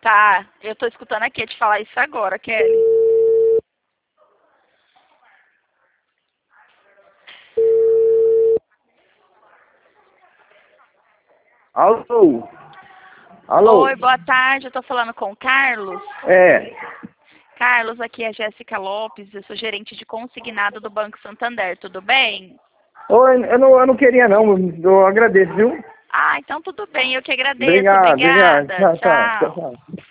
Tá, eu tô escutando aqui te falar isso agora, Kelly. Alô? Alô? Oi, boa tarde, eu tô falando com o Carlos. É. Carlos, aqui é Jéssica Lopes, eu sou gerente de consignado do Banco Santander, tudo bem? Oi, eu não queria não, eu agradeço, viu? Ah, então tudo bem, eu que agradeço, Obrigado, obrigado. obrigada, Tchau, tchau, tchau, tchau. tchau.